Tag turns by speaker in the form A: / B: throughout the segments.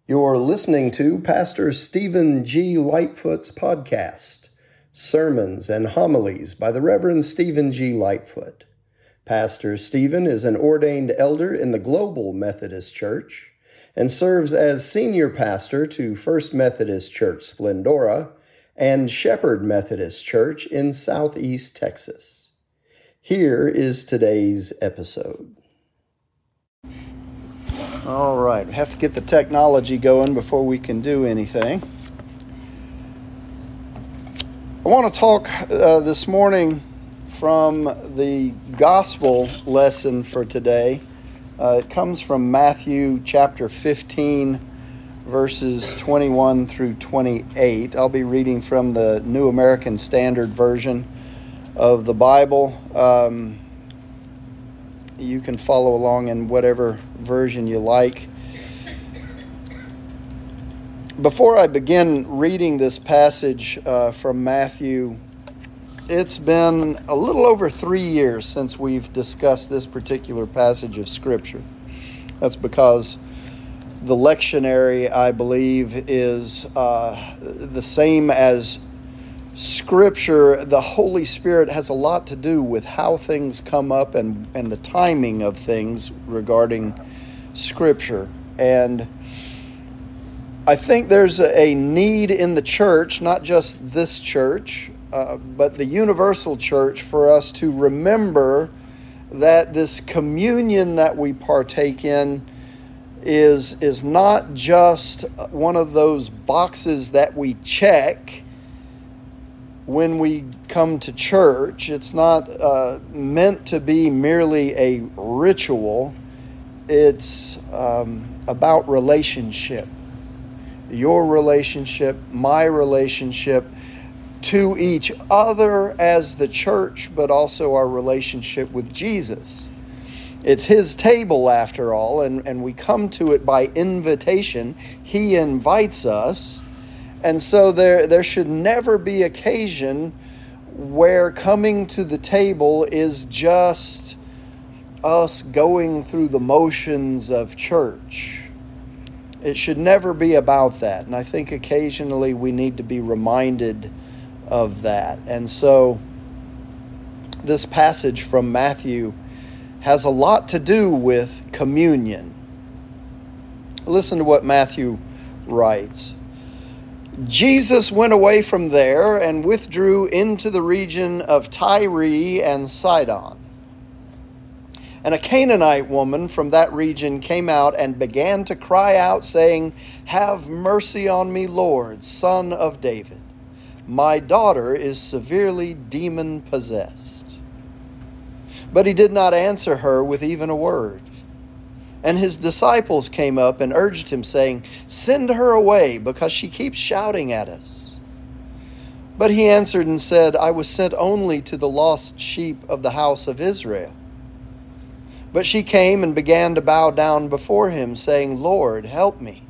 A: You're listening to Pastor Stephen G. Lightfoot's podcast, Sermons and Homilies by the Reverend Stephen G. Lightfoot. Pastor Stephen is an ordained elder in the Global Methodist Church and serves as senior pastor to First Methodist Church Splendora and Shepherd Methodist Church in Southeast Texas. Here is today's episode. All right, we have to get the technology going before we can do anything. I want to talk this morning from the gospel lesson for today. It comes from Matthew chapter 15, verses 21 through 28. I'll be reading from the New American Standard Version of the Bible. You can follow along in whatever version you like. Before I begin reading this passage from Matthew, it's been a little over 3 years since we've discussed this particular passage of Scripture. That's because the lectionary, I believe, is the same as Scripture. The Holy Spirit has a lot to do with how things come up and the timing of things regarding Scripture. And I think there's a need in the church, not just this church, but the universal church, for us to remember that this communion that we partake in is not just one of those boxes that we check when we come to church. It's not meant to be merely a ritual. It's about relationship. Your relationship, my relationship to each other as the church, but also our relationship with Jesus. It's His table, after all, and we come to it by invitation. He invites us. And so there should never be occasion where coming to the table is just us going through the motions of church. It should never be about that. And I think occasionally we need to be reminded of that. And so this passage from Matthew has a lot to do with communion. Listen to what Matthew writes. Jesus went away from there and withdrew into the region of Tyre and Sidon. And a Canaanite woman from that region came out and began to cry out, saying, "Have mercy on me, Lord, Son of David. My daughter is severely demon-possessed." But he did not answer her with even a word. And his disciples came up and urged him, saying, "Send her away, because she keeps shouting at us." But he answered and said, "I was sent only to the lost sheep of the house of Israel." But she came and began to bow down before him, saying, "Lord, help me."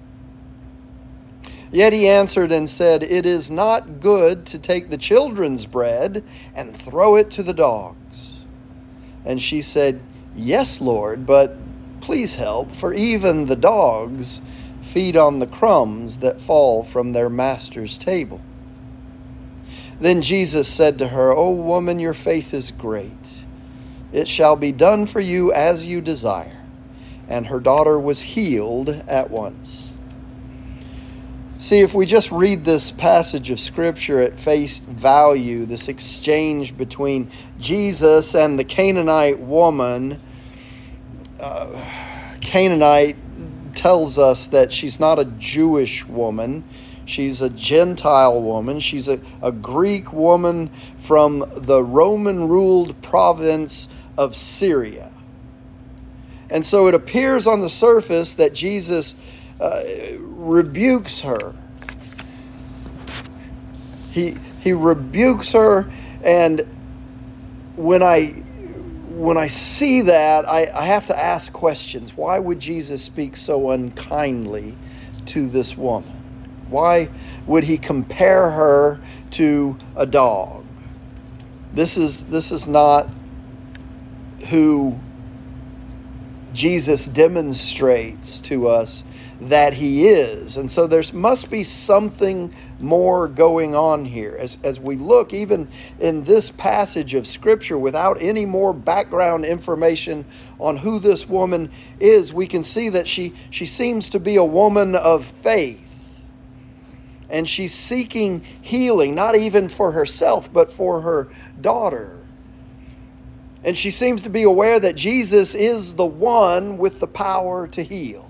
A: Yet he answered and said, "It is not good to take the children's bread and throw it to the dogs." And she said, "Yes, Lord, but please help, for even the dogs feed on the crumbs that fall from their master's table." Then Jesus said to her, "O woman, your faith is great. It shall be done for you as you desire." And her daughter was healed at once. See, if we just read this passage of Scripture at face value, this exchange between Jesus and the Canaanite woman, Canaanite tells us that she's not a Jewish woman. She's a Gentile woman. She's a Greek woman from the Roman-ruled province of Syria. And so it appears on the surface that Jesus rebukes her. He rebukes her, and when I see that, I have to ask questions. Why would Jesus speak so unkindly to this woman? Why would he compare her to a dog? This is not who Jesus demonstrates to us that he is. And so there must be something more going on here. As we look, even in this passage of Scripture, without any more background information on who this woman is, we can see that she seems to be a woman of faith. And she's seeking healing, not even for herself, but for her daughter. And she seems to be aware that Jesus is the one with the power to heal.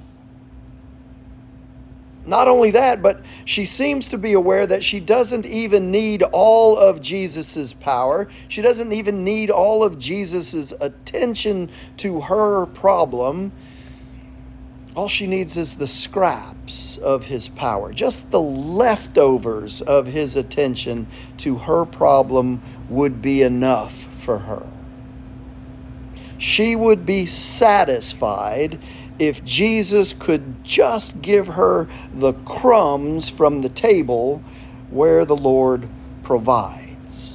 A: Not only that, but she seems to be aware that she doesn't even need all of Jesus's power. She doesn't even need all of Jesus's attention to her problem. All she needs is the scraps of his power, just the leftovers of his attention to her problem would be enough for her. She would be satisfied if Jesus could just give her the crumbs from the table where the Lord provides.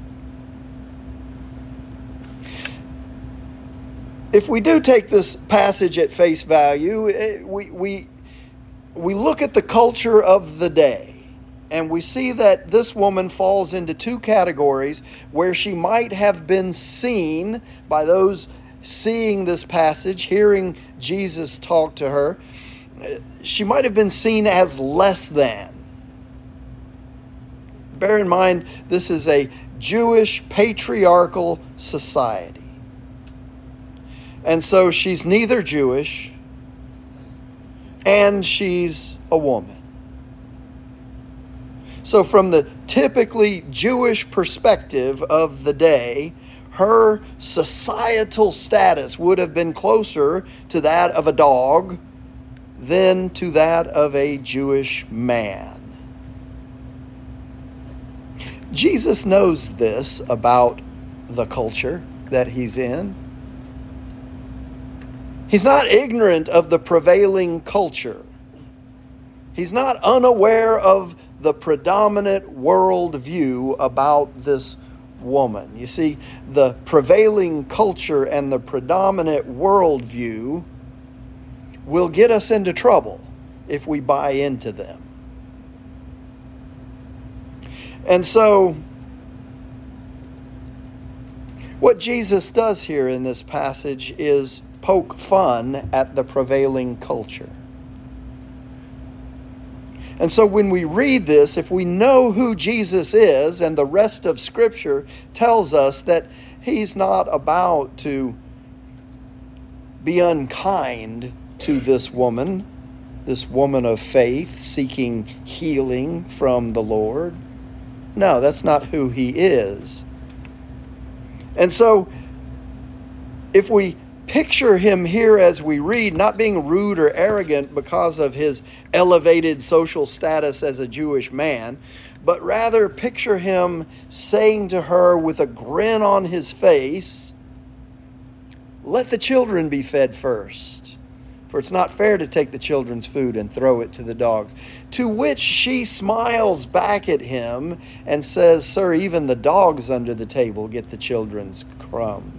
A: If we do take this passage at face value, we look at the culture of the day, and we see that this woman falls into two categories where she might have been seen by those seeing this passage, hearing Jesus talk to her. She might have been seen as less than. Bear in mind, this is a Jewish patriarchal society. And so she's neither Jewish and she's a woman. So from the typically Jewish perspective of the day, her societal status would have been closer to that of a dog than to that of a Jewish man. Jesus knows this about the culture that he's in. He's not ignorant of the prevailing culture. He's not unaware of the predominant worldview about this woman. You see, the prevailing culture and the predominant worldview will get us into trouble if we buy into them. And so, what Jesus does here in this passage is poke fun at the prevailing culture. And so when we read this, if we know who Jesus is, and the rest of Scripture tells us that he's not about to be unkind to this woman of faith seeking healing from the Lord. No, that's not who he is. And so if we picture him here as we read, not being rude or arrogant because of his elevated social status as a Jewish man, but rather picture him saying to her with a grin on his face, "Let the children be fed first, for it's not fair to take the children's food and throw it to the dogs." To which she smiles back at him and says, "Sir, even the dogs under the table get the children's crumbs."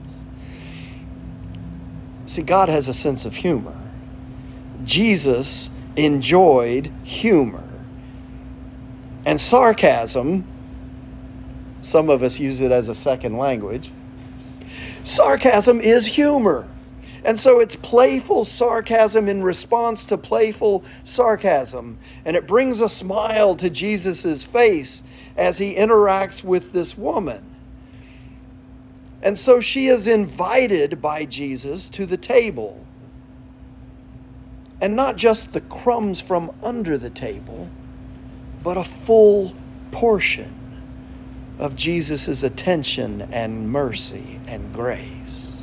A: See, God has a sense of humor. Jesus enjoyed humor. And sarcasm, some of us use it as a second language. Sarcasm is humor. And so it's playful sarcasm in response to playful sarcasm. And it brings a smile to Jesus' face as he interacts with this woman. And so she is invited by Jesus to the table. And not just the crumbs from under the table, but a full portion of Jesus' attention and mercy and grace.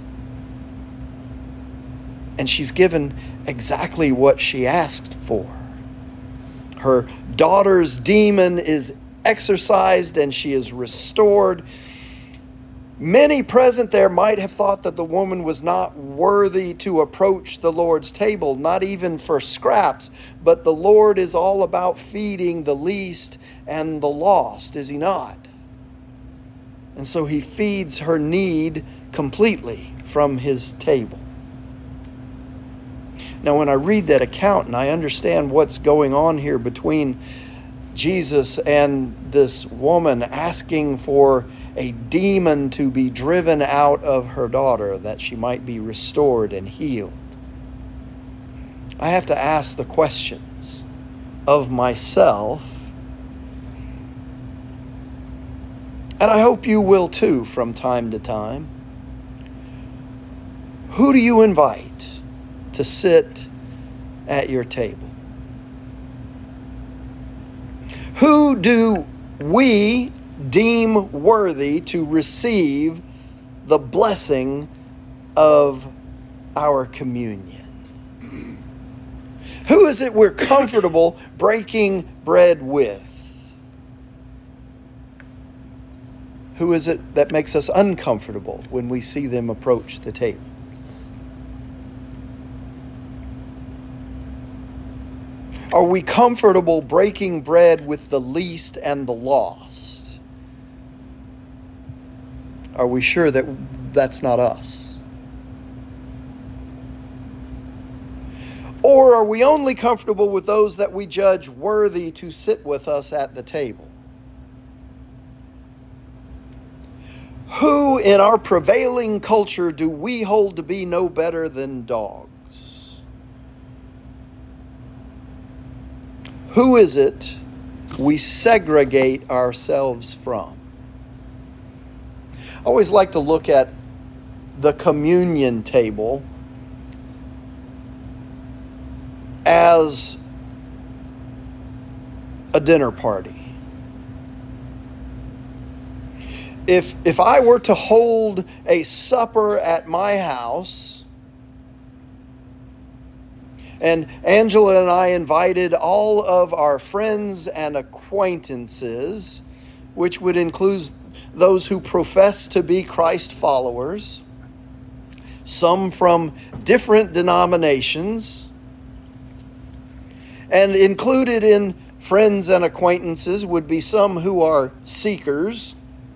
A: And she's given exactly what she asked for. Her daughter's demon is exorcised and she is restored. Many present there might have thought that the woman was not worthy to approach the Lord's table, not even for scraps, but the Lord is all about feeding the least and the lost, is he not? And so he feeds her need completely from his table. Now, when I read that account and I understand what's going on here between Jesus and this woman asking for a demon to be driven out of her daughter, that she might be restored and healed, I have to ask the questions of myself, and I hope you will too from time to time. Who do you invite to sit at your table? Who do we deem worthy to receive the blessing of our communion? Who is it we're comfortable breaking bread with? Who is it that makes us uncomfortable when we see them approach the table? Are we comfortable breaking bread with the least and the lost? Are we sure that that's not us? Or are we only comfortable with those that we judge worthy to sit with us at the table? Who in our prevailing culture do we hold to be no better than dogs? Who is it we segregate ourselves from? I always like to look at the communion table as a dinner party. If I were to hold a supper at my house, and Angela and I invited all of our friends and acquaintances, which would include those who profess to be Christ followers, some from different denominations, and included in friends and acquaintances would be some who are seekers,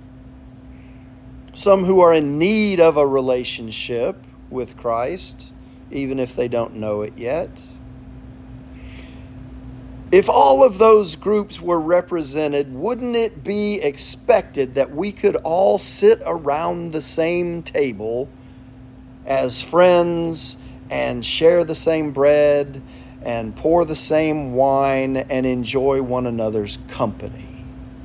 A: some who are in need of a relationship with Christ, even if they don't know it yet. If all of those groups were represented, wouldn't it be expected that we could all sit around the same table as friends and share the same bread and pour the same wine and enjoy one another's company?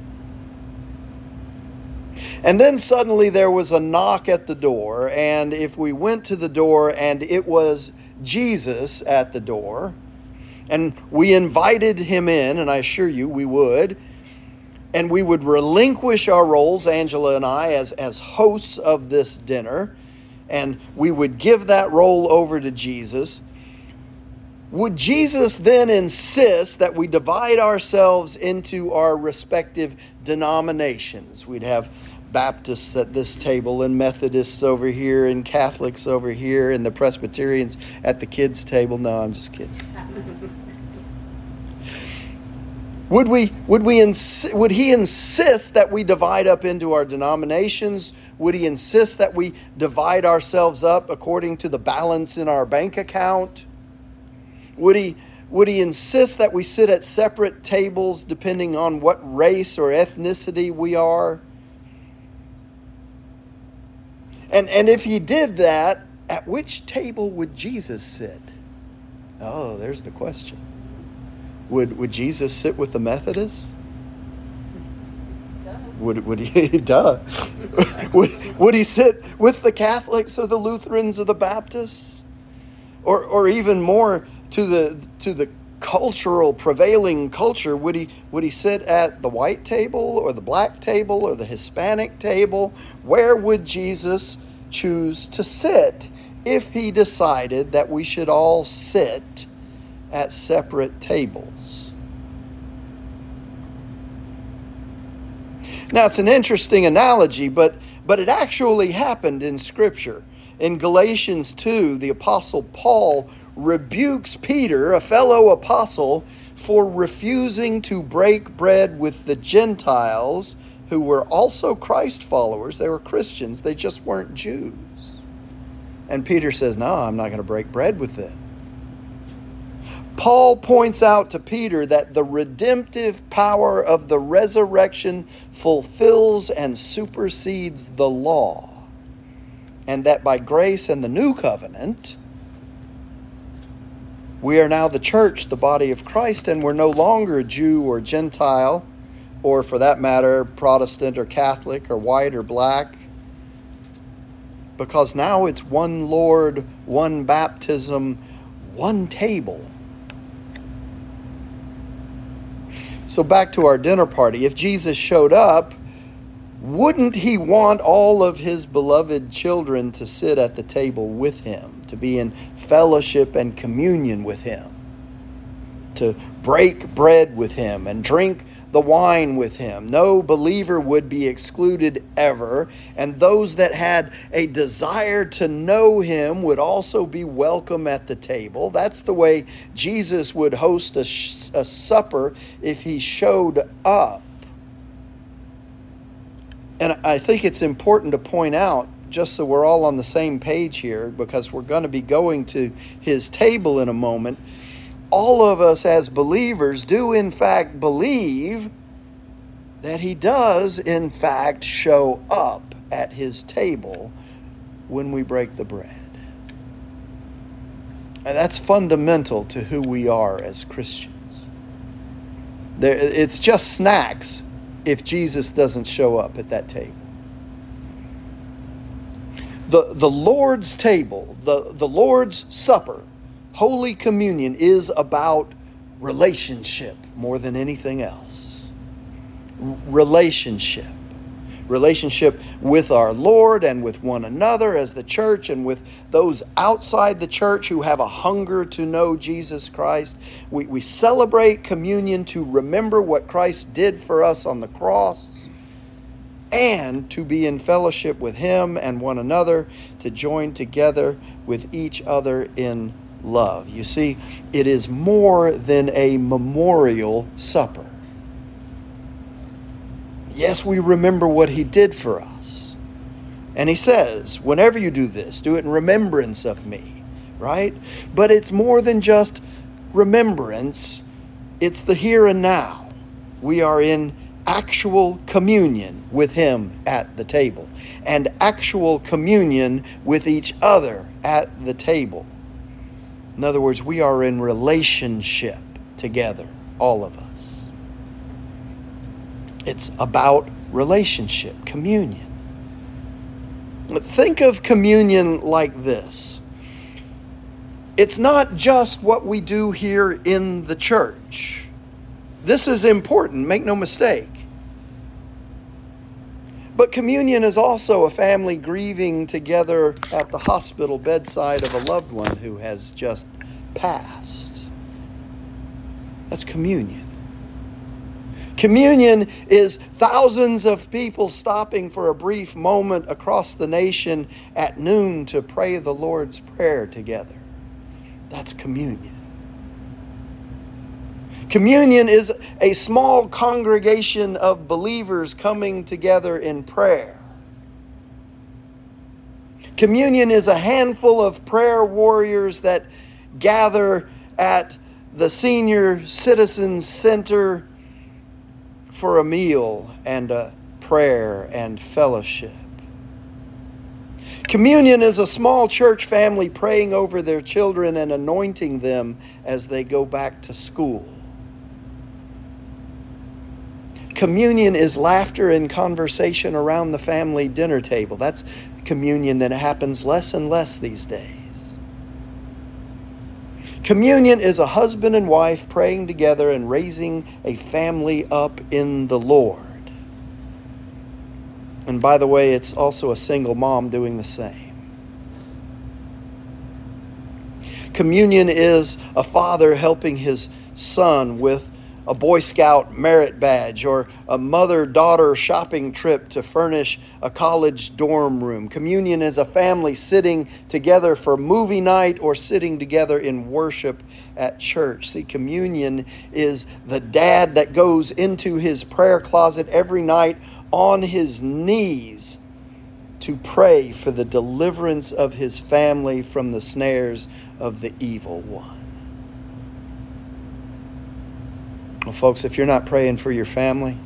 A: And then suddenly there was a knock at the door, and if we went to the door and it was Jesus at the door, and we invited him in, and I assure you we would, and we would relinquish our roles, Angela and I, as hosts of this dinner, and we would give that role over to Jesus, would Jesus then insist that we divide ourselves into our respective denominations? We'd have Baptists at this table, and Methodists over here, and Catholics over here, and the Presbyterians at the kids' table. No, I'm just kidding. Would he insist that we divide up into our denominations? Would he insist that we divide ourselves up according to the balance in our bank account? Would he insist that we sit at separate tables depending on what race or ethnicity we are? And if he did that, at which table would Jesus sit? Oh, there's the question. Would Jesus sit with the Methodists? Would he? Duh. would he sit with the Catholics or the Lutherans or the Baptists, or even more to the cultural prevailing culture? Would he sit at the white table or the black table or the Hispanic table? Where would Jesus choose to sit if he decided that we should all sit at separate tables? Now, it's an interesting analogy, but it actually happened in Scripture. In Galatians 2, the Apostle Paul rebukes Peter, a fellow apostle, for refusing to break bread with the Gentiles who were also Christ followers. They were Christians, they just weren't Jews. And Peter says, no, I'm not going to break bread with them. Paul points out to Peter that the redemptive power of the resurrection fulfills and supersedes the law, and that by grace and the new covenant, we are now the church, the body of Christ, and we're no longer Jew or Gentile, or for that matter, Protestant or Catholic or white or black, because now it's one Lord, one baptism, one table. So back to our dinner party. If Jesus showed up, wouldn't he want all of his beloved children to sit at the table with him, to be in fellowship and communion with him, to break bread with him and drink the wine with him? No believer would be excluded ever, and those that had a desire to know him would also be welcome at the table. That's the way Jesus would host a supper if he showed up. And I think it's important to point out, just so we're all on the same page here, because we're going to be going to his table in a moment, all of us as believers do in fact believe that he does in fact show up at his table when we break the bread. And that's fundamental to who we are as Christians. It's just snacks if Jesus doesn't show up at that table. The Lord's table, the Lord's Supper, Holy Communion is about relationship more than anything else. Relationship. Relationship with our Lord and with one another as the church, and with those outside the church who have a hunger to know Jesus Christ. We celebrate communion to remember what Christ did for us on the cross, and to be in fellowship with him and one another, to join together with each other in love. You see, it is more than a memorial supper. Yes, we remember what he did for us. And he says, whenever you do this, do it in remembrance of me, right? But it's more than just remembrance. It's the here and now. We are in actual communion with him at the table, and actual communion with each other at the table. In other words, we are in relationship together, all of us. It's about relationship, communion. Think of communion like this. It's not just what we do here in the church. This is important, make no mistake. But communion is also a family grieving together at the hospital bedside of a loved one who has just passed. That's communion. Communion is thousands of people stopping for a brief moment across the nation at noon to pray the Lord's Prayer together. That's communion. Communion is a small congregation of believers coming together in prayer. Communion is a handful of prayer warriors that gather at the Senior Citizens Center for a meal and a prayer and fellowship. Communion is a small church family praying over their children and anointing them as they go back to school. Communion is laughter and conversation around the family dinner table. That's communion that happens less and less these days. Communion is a husband and wife praying together and raising a family up in the Lord. And by the way, it's also a single mom doing the same. Communion is a father helping his son with a Boy Scout merit badge, or a mother-daughter shopping trip to furnish a college dorm room. Communion is a family sitting together for movie night or sitting together in worship at church. See, communion is the dad that goes into his prayer closet every night on his knees to pray for the deliverance of his family from the snares of the evil one. Well, folks, if you're not praying for your family,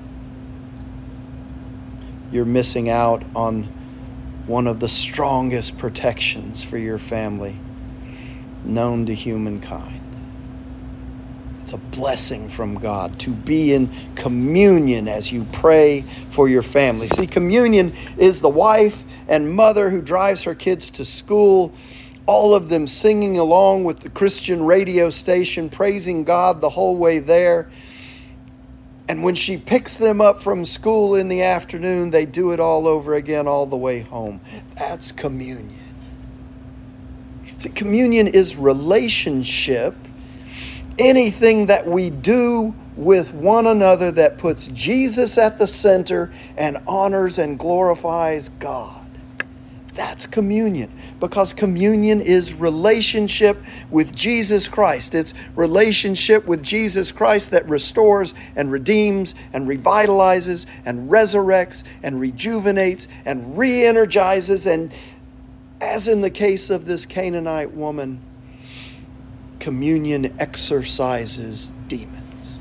A: you're missing out on one of the strongest protections for your family known to humankind. It's a blessing from God to be in communion as you pray for your family. See, communion is the wife and mother who drives her kids to school, all of them singing along with the Christian radio station, praising God the whole way there. And when she picks them up from school in the afternoon, they do it all over again all the way home. That's communion. See, communion is relationship. Anything that we do with one another that puts Jesus at the center and honors and glorifies God. That's communion, because communion is relationship with Jesus Christ. It's relationship with Jesus Christ that restores and redeems and revitalizes and resurrects and rejuvenates and re-energizes. And as in the case of this Canaanite woman, communion exorcises demons.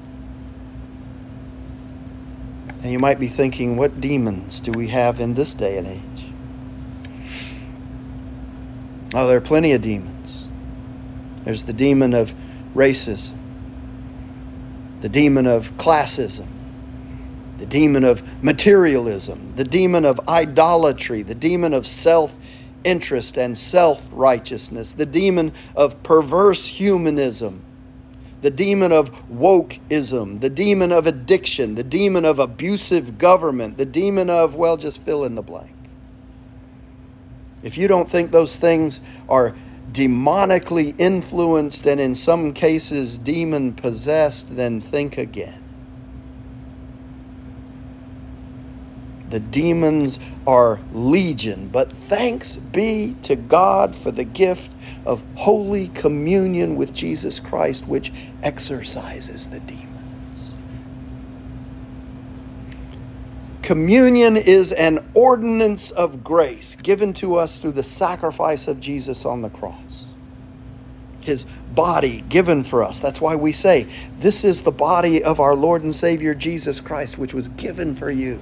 A: And you might be thinking, what demons do we have in this day and age? Oh, there are plenty of demons. There's the demon of racism, the demon of classism, the demon of materialism, the demon of idolatry, the demon of self-interest and self-righteousness, the demon of perverse humanism, the demon of wokeism, the demon of addiction, the demon of abusive government, the demon of, well, just fill in the blank. If you don't think those things are demonically influenced and in some cases demon-possessed, then think again. The demons are legion, but thanks be to God for the gift of Holy Communion with Jesus Christ, which exorcises the demons. Communion is an ordinance of grace given to us through the sacrifice of Jesus on the cross. His body given for us. That's why we say, this is the body of our Lord and Savior Jesus Christ, which was given for you.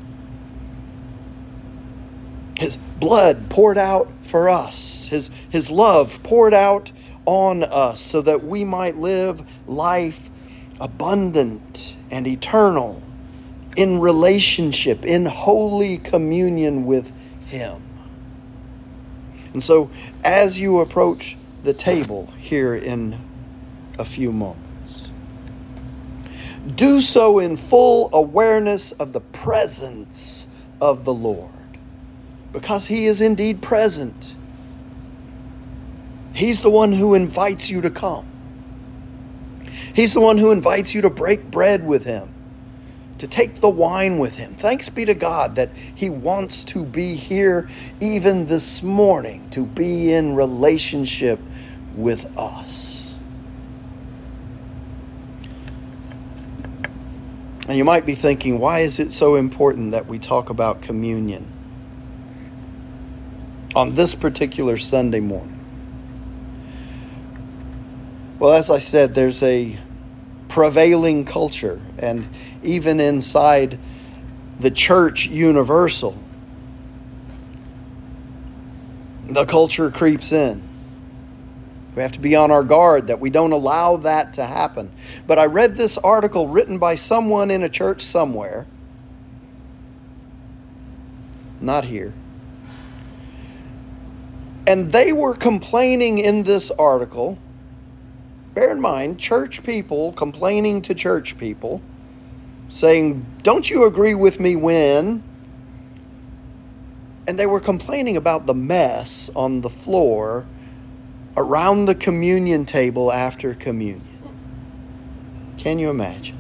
A: His blood poured out for us. His love poured out on us so that we might live life abundant and eternal in relationship, in holy communion with Him. And so, as you approach the table here in a few moments, do so in full awareness of the presence of the Lord, because He is indeed present. He's the one who invites you to come. He's the one who invites you to break bread with Him, to take the wine with Him. Thanks be to God that He wants to be here even this morning, to be in relationship with us. And you might be thinking, why is it so important that we talk about communion on this particular Sunday morning? Well, as I said, there's a prevailing culture, and even inside the church universal, the culture creeps in. We have to be on our guard that we don't allow that to happen. But I read this article written by someone in a church somewhere, not here, and they were complaining in this article. Bear in mind, church people complaining to church people, saying, don't you agree with me when? And they were complaining about the mess on the floor around the communion table after communion. Can you imagine?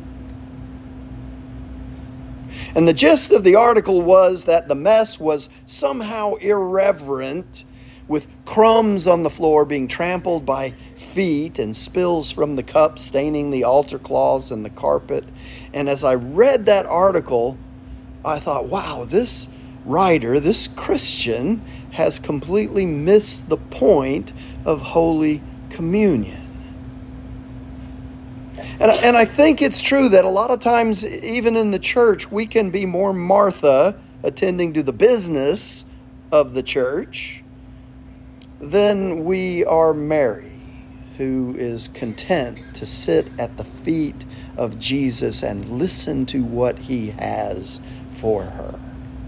A: And the gist of the article was that the mess was somehow irreverent, with crumbs on the floor being trampled by feet and spills from the cup staining the altar cloths and the carpet. And as I read that article, I thought, wow, this writer, this Christian, has completely missed the point of Holy Communion. And I think it's true that a lot of times, even in the church, we can be more Martha, attending to the business of the church, than we are Mary, who is content to sit at the feet of Jesus and listen to what he has for her.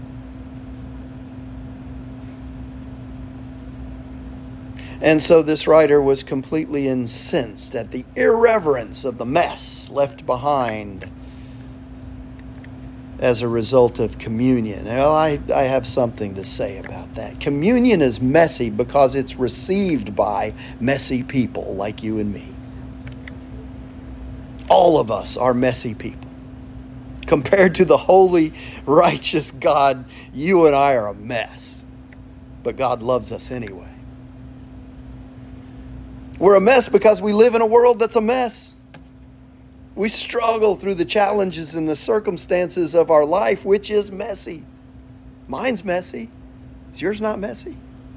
A: And so this writer was completely incensed at the irreverence of the mess left behind as a result of communion. Well, I have something to say about that. Communion is messy because it's received by messy people like you and me. All of us are messy people. Compared to the holy, righteous God, you and I are a mess. But God loves us anyway. We're a mess because we live in a world that's a mess. We struggle through the challenges and the circumstances of our life, which is messy. Mine's messy. Is yours not messy?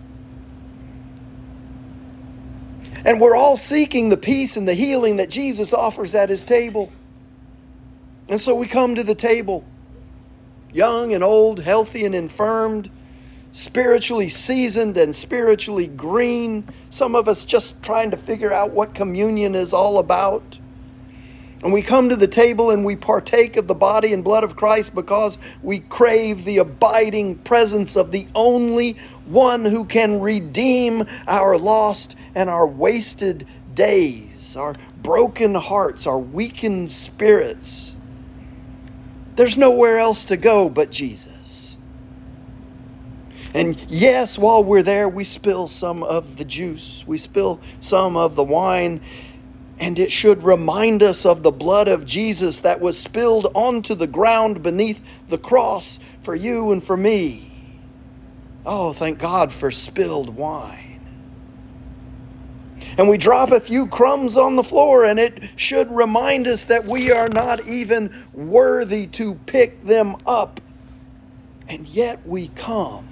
A: And we're all seeking the peace and the healing that Jesus offers at his table. And so we come to the table, young and old, healthy and infirmed, spiritually seasoned and spiritually green. Some of us just trying to figure out what communion is all about. And we come to the table and we partake of the body and blood of Christ because we crave the abiding presence of the only one who can redeem our lost and our wasted days, our broken hearts, our weakened spirits. There's nowhere else to go but Jesus. And yes, while we're there, we spill some of the juice. We spill some of the wine. And it should remind us of the blood of Jesus that was spilled onto the ground beneath the cross for you and for me. Oh, thank God for spilled wine. And we drop a few crumbs on the floor, and it should remind us that we are not even worthy to pick them up. And yet we come.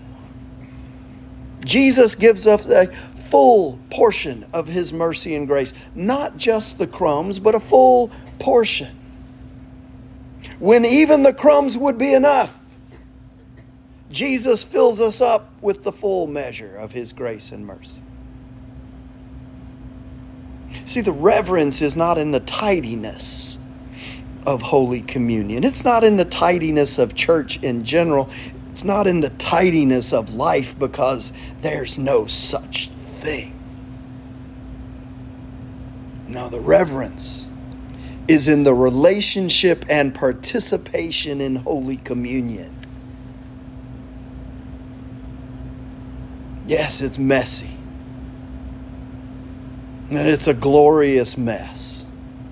A: Jesus gives us a full portion of his mercy and grace. Not just the crumbs, but a full portion. When even the crumbs would be enough, Jesus fills us up with the full measure of his grace and mercy. See, the reverence is not in the tidiness of Holy Communion. It's not in the tidiness of church in general. It's not in the tidiness of life, because there's no such thing. No, the reverence is in the relationship and participation in Holy Communion. Yes, it's messy. And it's a glorious mess.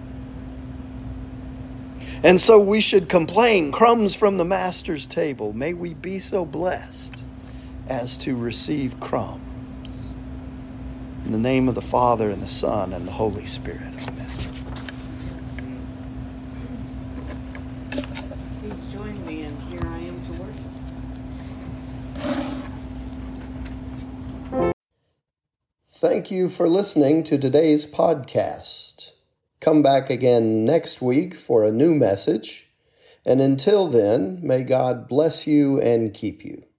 A: And so we should complain, crumbs from the Master's table. May we be so blessed as to receive crumbs. In the name of the Father, and the Son, and the Holy Spirit. Amen.
B: Please join me in Here I Am to Worship.
A: Thank you for listening to today's podcast. Come back again next week for a new message. And until then, may God bless you and keep you.